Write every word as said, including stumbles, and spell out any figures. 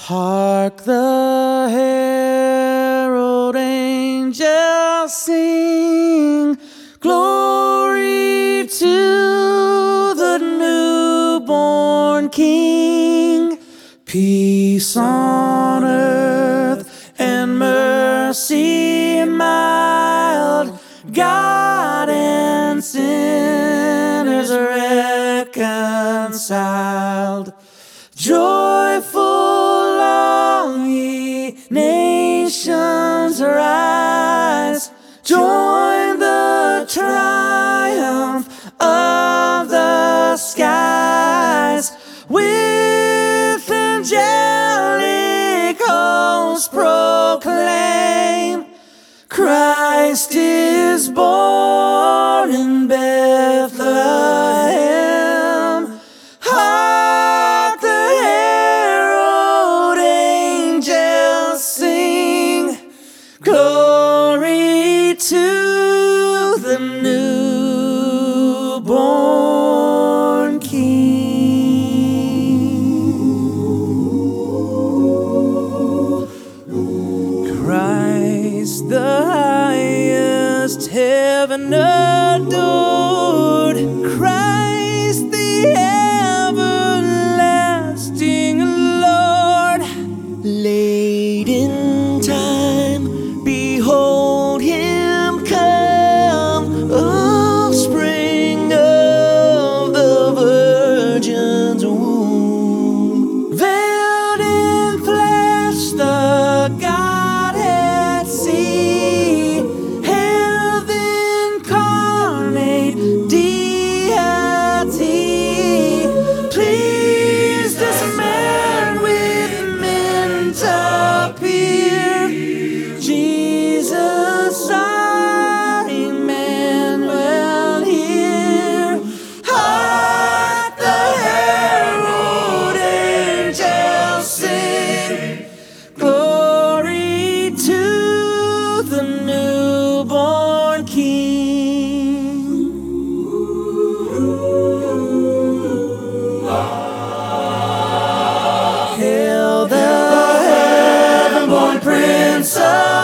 Hark the herald angels sing, glory to the newborn King. Peace on earth and mercy mild, God and sinners reconciled. Joyful all ye nations rise, join the triumph of the skies. With angelic hosts proclaim, Christ is born in Bethlehem. Hark the herald angels sing, glory to the newborn King. Christ the highest, heaven adored, Christ the everlasting Lord. Late in time, behold him come, offspring of the Virgin's womb. Veiled in flesh, the Godhead see, heaven incarnate deity, pleased as man with men to appear. Jesus our Emmanuel here. Hark the herald angels sing, glory to the newborn King. Hail the heaven-born Prince of